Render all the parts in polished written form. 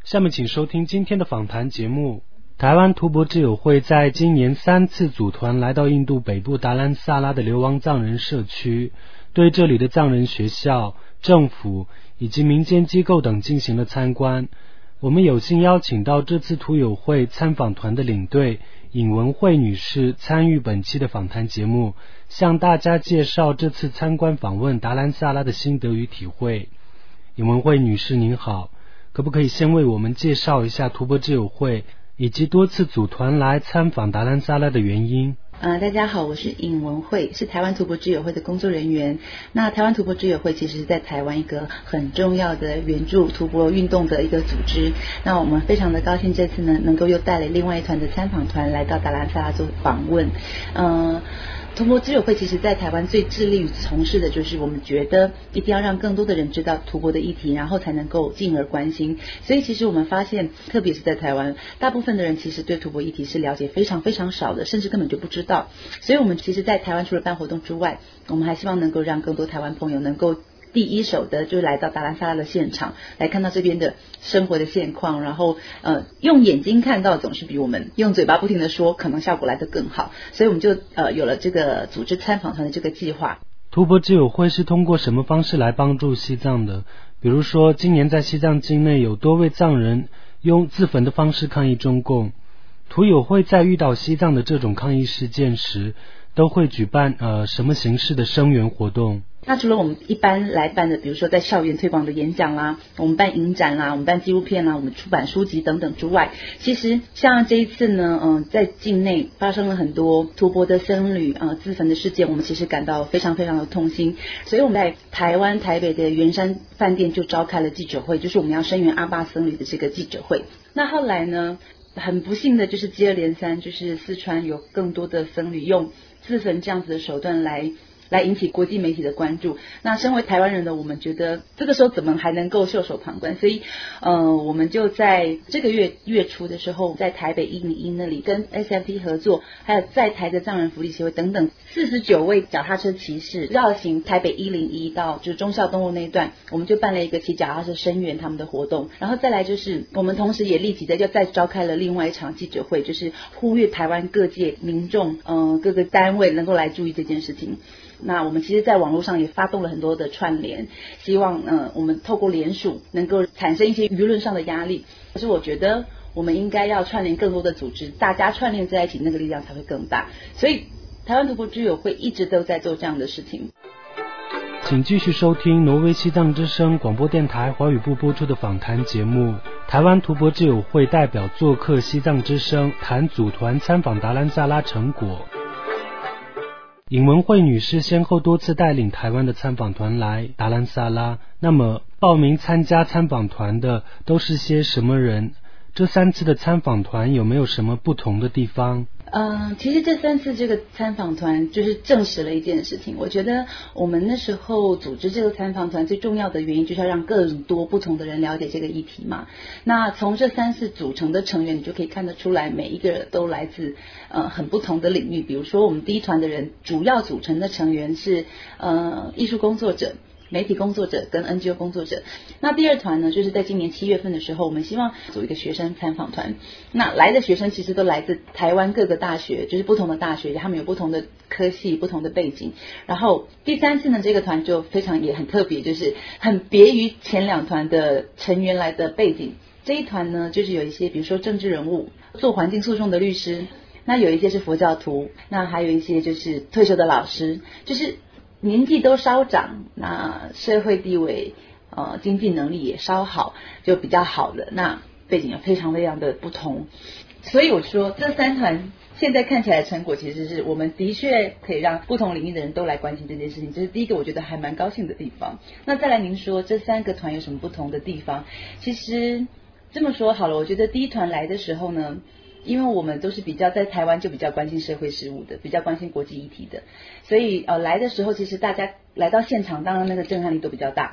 下面请收听今天的访谈节目。台湾图博之友会在今年3次组团来到印度北部达兰萨拉的流亡藏人社区，对这里的藏人学校、政府以及民间机构等进行了参观。我们有幸邀请到这次图友会参访团的领队尹文慧女士参与本期的访谈节目，向大家介绍这次参观访问达兰萨拉的心得与体会。尹文慧女士您好，可不可以先为我们介绍一下图博之友会以及多次组团来参访达兰萨拉的原因？ 大家好，我是尹文慧，是台湾图博之友会的工作人员。那台湾图博之友会其实是在台湾一个很重要的援助图博运动的一个组织。那我们非常的高兴这次呢能够又带了另外一团的参访团来到达兰萨拉做访问。图博之友会其实在台湾最致力于从事的就是我们觉得一定要让更多的人知道图博的议题，然后才能够进而关心。所以其实我们发现特别是在台湾，大部分的人其实对图博议题是了解非常非常少的，甚至根本就不知道。所以我们其实在台湾除了办活动之外，我们还希望能够让更多台湾朋友能够第一手的就来到达兰萨拉的现场，来看到这边的生活的现况，然后用眼睛看到总是比我们用嘴巴不停的说可能效果来得更好。所以我们就有了这个组织参访团的这个计划。 图博之友会是通过什么方式来帮助西藏的？比如说今年在西藏境内有多位藏人用自焚的方式抗议中共，图友会在遇到西藏的这种抗议事件时都会举办什么形式的声援活动？ 那除了我们一般来办的比如说在校园推广的演讲啦，我们办影展啦，我们办纪录片啦，我们出版书籍等等之外，其实像这一次呢在境内发生了很多图博的僧侣自焚的事件，我们其实感到非常非常的痛心。所以我们在台湾台北的圆山饭店就召开了记者会，就是我们要声援阿坝僧侣的这个记者会。那后来呢很不幸的就是接二连三，就是四川有更多的僧侣用自焚这样子的手段来引起国际媒体的关注。那身为台湾人的我们觉得这个时候怎么还能够袖手旁观，所以我们就在这个月初的时候，在台北101那里跟 SFT 合作，还有在台的藏人福利协会等等49位脚踏车骑士绕行台北101到就是忠孝东路那一段，我们就办了一个骑脚踏车声援他们的活动。然后再来就是我们同时也立即的就再召开了另外一场记者会，就是呼吁台湾各界民众各个单位能够来注意这件事情。那我们其实在网络上也发动了很多的串联，希望我们透过联署能够产生一些舆论上的压力。可是我觉得我们应该要串联更多的组织，大家串联在一起，那个力量才会更大。所以台湾图博之友会一直都在做这样的事情。 请继续收听挪威西藏之声广播电台华语部播出的访谈节目。台湾图博之友会代表做客西藏之声，谈组团参访达兰萨拉成果。尹文慧女士先后多次带领台湾的参访团来达兰萨拉，那么报名参加参访团的都是些什么人？这3次的参访团有没有什么不同的地方？ 其实这3次这个参访团就是证实了一件事情。我觉得我们那时候组织这个参访团最重要的原因就是要让更多不同的人了解这个议题嘛。那从这3次组成的成员你就可以看得出来，每一个人都来自很不同的领域。比如说我们第一团的人主要组成的成员是艺术工作者、媒体工作者跟 NGO 工作者。那第二团呢，就是在今年7月份的时候，我们希望组一个学生参访团。那来的学生其实都来自台湾各个大学，就是不同的大学，他们有不同的科系、不同的背景。然后第3次呢，这个团就非常也很特别，就是很别于前2团的成员来的背景。这一团呢，就是有一些比如说政治人物、做环境诉讼的律师，那有一些是佛教徒，那还有一些就是退休的老师，就是年纪都稍长，那社会地位经济能力也稍好，就比较好的，那背景也非常非常的不同。所以我说这3团现在看起来成果其实是我们的确可以让不同领域的人都来关心这件事情，这是第一个我觉得还蛮高兴的地方。那再来您说这3个团有什么不同的地方？其实这么说好了，我觉得第一团来的时候呢，因为我们都是比较在台湾就比较关心社会事务的，比较关心国际议题的，所以来的时候其实大家来到现场当然那个震撼力都比较大。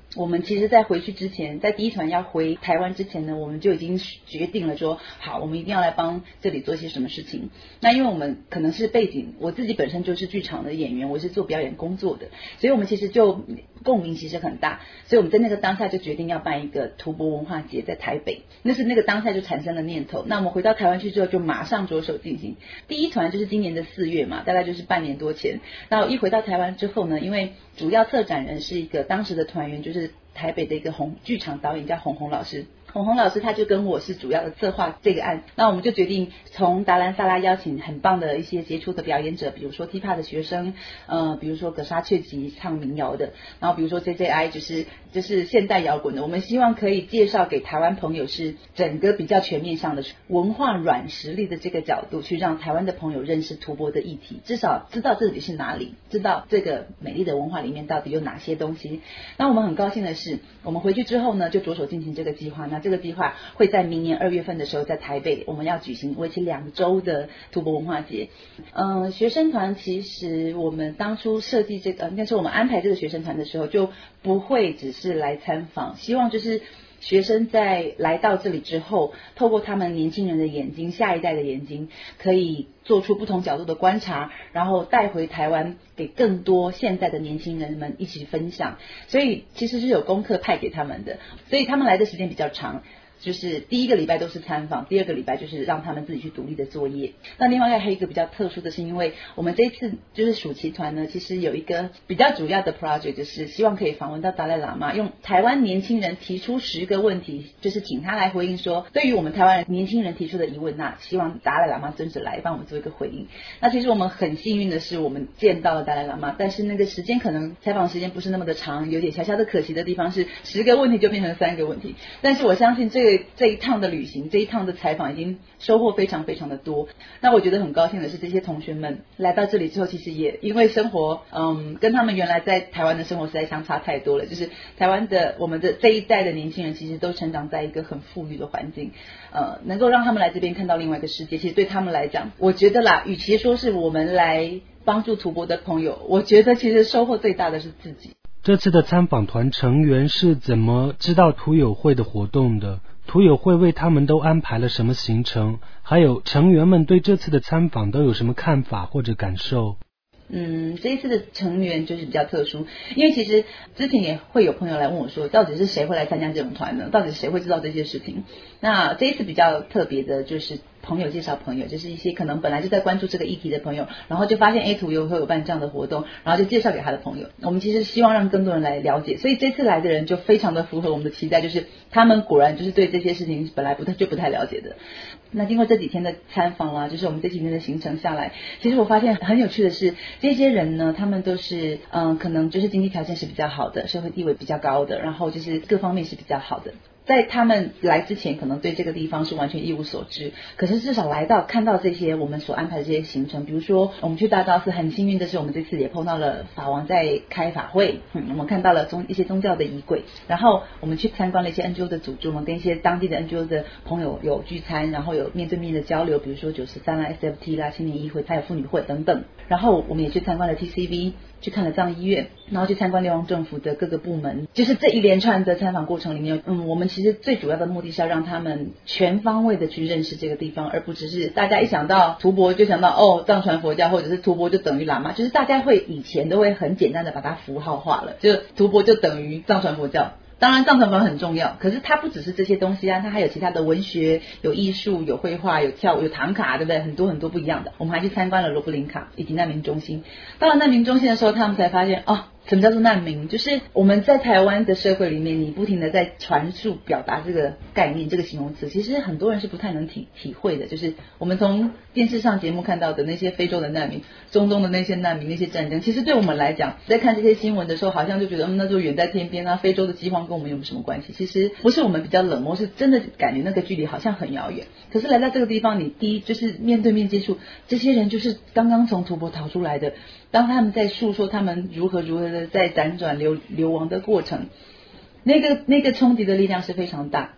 我们其实在回去之前，在第一团要回台湾之前呢，我们就已经决定了说，好，我们一定要来帮这里做些什么事情。那因为我们可能是背景，我自己本身就是剧场的演员，我是做表演工作的，所以我们其实就共鸣其实很大，所以我们在那个当下就决定要办一个图博文化节在台北，那是那个当下就产生了念头。那我们回到台湾去之后，就马上着手进行。第一团就是今年的4月嘛，大概就是半年多前。那我一回到台湾之后呢，因为主要策展人是一个当时的团员，就是台北的一个剧场导演叫洪老师。洪老师他就跟我是主要的策划这个案，那我们就决定从达兰萨拉邀请很棒的一些杰出的表演者，比如说 T-POP 的学生，比如说格沙雀吉唱民谣的，然后比如说 JJI 就是现代摇滚的，我们希望可以介绍给台湾朋友是整个比较全面向的文化软实力的这个角度，去让台湾的朋友认识图博的议题，至少知道这里是哪里，知道这个美丽的文化里面到底有哪些东西。那我们很高兴的是，我们回去之后呢，就着手进行这个计划。那这个计划会在明年2月份的时候在台北，我们要举行为期2周的图博文化节。学生团其实我们当初设计这个，应该是我们安排这个学生团的时候，就不会只是来参访，希望就是学生在来到这里之后，透过他们年轻人的眼睛，下一代的眼睛，可以做出不同角度的观察，然后带回台湾给更多现在的年轻人们一起分享。所以其实是有功课派给他们的，所以他们来的时间比较长，就是第一个礼拜都是参访，第二个礼拜就是让他们自己去独立的作业。那另外还有一个比较特殊的是，因为我们这一次就是暑期团呢，其实有一个比较主要的 project， 就是希望可以访问到达赖喇嘛，用台湾年轻人提出10个问题，就是请他来回应说，对于我们台湾年轻人提出的疑问，那希望达赖喇嘛尊者来帮我们做一个回应。那其实我们很幸运的是，我们见到了达赖喇嘛，但是那个时间可能采访时间不是那么的长，有点小小的可惜的地方是10个问题就变成3个问题。但是我相信这一趟的旅行，这一趟的采访已经收获非常非常的多。那我觉得很高兴的是，这些同学们来到这里之后，其实也因为生活跟他们原来在台湾的生活实在相差太多了，就是台湾的我们的这一代的年轻人其实都成长在一个很富裕的环境，能够让他们来这边看到另外一个世界，其实对他们来讲，我觉得啦，与其说是我们来帮助图博的朋友，我觉得其实收获最大的是自己。 这次的参访团成员是怎么知道图友会的活动的？图友会为他们都安排了什么行程？还有成员们对这次的参访都有什么看法或者感受？ 这一次的成员就是比较特殊，因为其实之前也会有朋友来问我说，到底是谁会来参加这种团呢？到底谁会知道这些事情？那这一次比较特别的就是朋友介绍朋友，就是一些可能本来就在关注这个议题的朋友，然后就发现图友会有办这样的活动，然后就介绍给他的朋友。我们其实希望让更多人来了解，所以这次来的人就非常的符合我们的期待，就是他们果然就是对这些事情本来不太了解的。那经过这几天的参访啦，就是我们这几天的行程下来，其实我发现很有趣的是，这些人呢，他们都是可能就是经济条件是比较好的，社会地位比较高的，然后就是各方面是比较好的。在他们来之前，可能对这个地方是完全一无所知，可是至少来到看到这些我们所安排的这些行程，比如说我们去大昭寺，很幸运的是我们这次也碰到了法王在开法会，我们看到了一些宗教的仪轨，然后我们去参观了一些 NGO 的组织，我们跟一些当地的 NGO 的朋友有聚餐，然后有面对面的交流，比如说93啦、SFT 啦、青年议会还有妇女会等等，然后我们也去参观了 TCV，去看了藏医院，然后去参观流亡政府的各个部门。就是这一连串的参访过程里面，我们其实最主要的目的是要让他们全方位的去认识这个地方，而不只是大家一想到图博就想到藏传佛教，或者是图博就等于喇嘛，就是大家会以前都会很简单的把它符号化了，就图博就等于藏传佛教。当然藏传佛教很重要，可是它不只是这些东西啊，它还有其他的文学，有艺术，有绘画，有跳舞，有唐卡，对不对？很多很多不一样的。我们还去参观了罗布林卡以及难民中心。到了难民中心的时候，他们才发现什么叫做难民？就是我们在台湾的社会里面，你不停的在传述表达这个概念，这个形容词，其实很多人是不太能体会的。就是我们从电视上节目看到的那些非洲的难民、中东的那些难民、那些战争，其实对我们来讲，在看这些新闻的时候，好像就觉得那就远在天边啊，非洲的饥荒跟我们有什么关系？其实不是我们比较冷漠，是真的感觉那个距离好像很遥远。可是来到这个地方，你第一就是面对面接触，这些人就是刚刚从吐蕃逃出来的。当他们在诉说他们如何的在辗转流亡的过程，那个冲击的力量是非常大。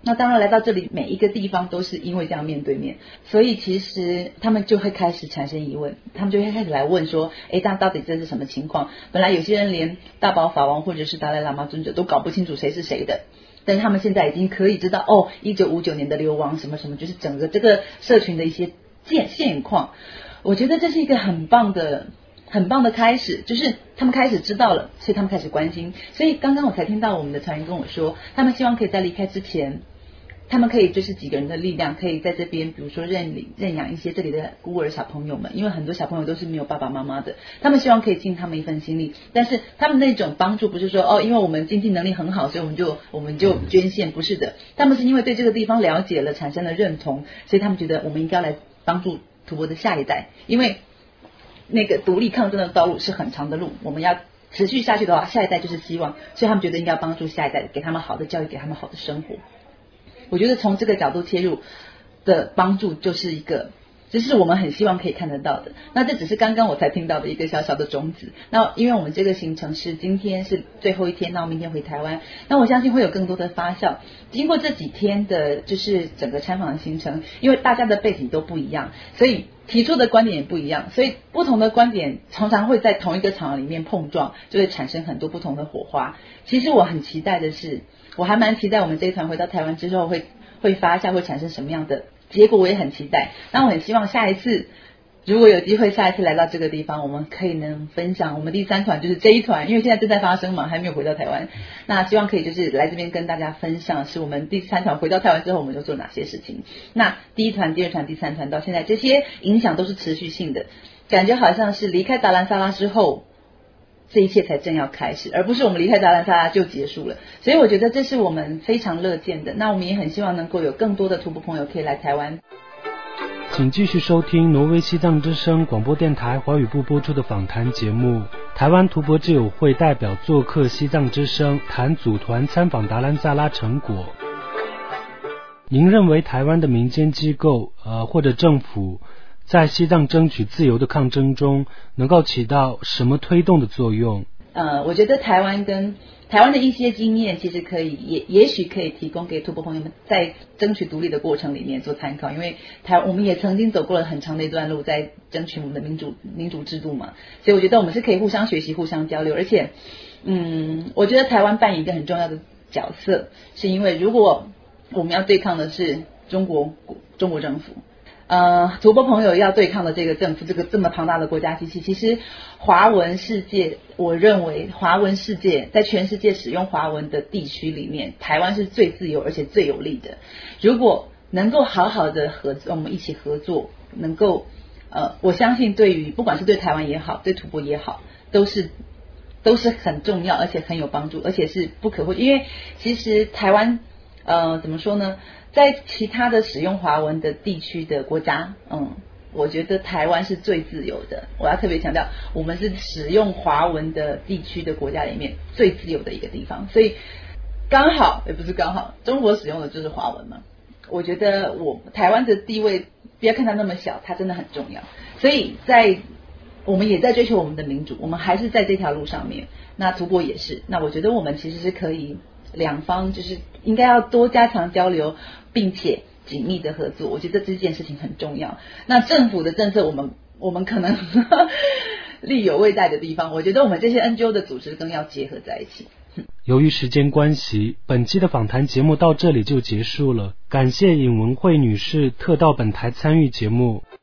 那当然来到这里每一个地方都是因为这样面对面，所以其实他们就会开始产生疑问，他们就会开始来问说，但到底这是什么情况？本来有些人连大宝法王或者是达赖喇嘛尊者都搞不清楚谁是谁的，但是他们现在已经可以知道1959年的流亡什么什么，就是整个这个社群的一些现况。我觉得这是一个很棒的开始，就是他们开始知道了，所以他们开始关心。所以刚刚我才听到我们的团员跟我说，他们希望可以在离开之前，他们可以就是几个人的力量，可以在这边比如说认养一些这里的孤儿小朋友们，因为很多小朋友都是没有爸爸妈妈的，他们希望可以尽他们一份心力。但是他们那种帮助不是说因为我们经济能力很好，所以我们就捐献，不是的，他们是因为对这个地方了解了，产生了认同，所以他们觉得我们应该来帮助吐蕃的下一代，因为那个独立抗争的道路是很长的路，我们要持续下去的话，下一代就是希望，所以他们觉得应该要帮助下一代，给他们好的教育，给他们好的生活。我觉得从这个角度切入的帮助就是一个，这是我们很希望可以看得到的。那这只是刚刚我才听到的一个小小的种子。那因为我们这个行程是今天是最后一天，那我明天回台湾，那我相信会有更多的发酵。经过这几天的就是整个参访的行程，因为大家的背景都不一样，所以提出的观点也不一样，所以不同的观点常常会在同一个场合里面碰撞，就会产生很多不同的火花。其实我很期待的是，我还蛮期待我们这一团回到台湾之后会发酵，会产生什么样的结果，我也很期待。那我很希望下一次如果有机会下一次来到这个地方，我们可以能分享我们第3团，就是这一团，因为现在正在发生嘛，还没有回到台湾，那希望可以就是来这边跟大家分享，是我们第3团回到台湾之后我们又做哪些事情。那第1团、第2团、第3团到现在，这些影响都是持续性的，感觉好像是离开达兰萨拉之后，这一切才正要开始，而不是我们离开达兰萨拉就结束了。所以我觉得这是我们非常乐见的。那我们也很希望能够有更多的徒步朋友可以来台湾。 请继续收听挪威西藏之声广播电台华语部播出的访谈节目。台湾图博之友会代表做客西藏之声，谈组团参访达兰萨拉成果。您认为台湾的民间机构或者政府在西藏争取自由的抗争中能够起到什么推动的作用？ 我觉得台湾的一些经验其实可以也许可以提供给徒步朋友们在争取独立的过程里面做参考，因为我们也曾经走过了很长的一段路在争取我们的民主制度嘛，所以我觉得我们是可以互相学习互相交流。而且我觉得台湾扮演一个很重要的角色，是因为如果我们要对抗的是中国政府，徒步朋友要对抗的这个政府，这个这么庞大的国家机器，其实华文世界，我认为华文世界在全世界使用华文的地区里面，台湾是最自由而且最有利的。如果能够好好的我们一起合作，能够我相信对于不管是对台湾也好，对徒步也好，都是很重要，而且很有帮助，而且是不可或缺。因为其实台湾怎么说呢，在其他的使用华文的地区的国家，我觉得台湾是最自由的。我要特别强调，我们是使用华文的地区的国家里面最自由的一个地方，所以刚好也不是刚好，中国使用的就是华文嘛。我觉得台湾的地位不要看它那么小，它真的很重要。所以我们也在追求我们的民主，我们还是在这条路上面。那图博也是，那我觉得我们其实是可以两方就是应该要多加强交流，并且紧密的合作，我觉得这件事情很重要。那政府的政策我们可能力有未逮的地方，我觉得我们这些 NGO 的组织更要结合在一起。 由于时间关系，本期的访谈节目到这里就结束了，感谢尹文慧女士特到本台参与节目。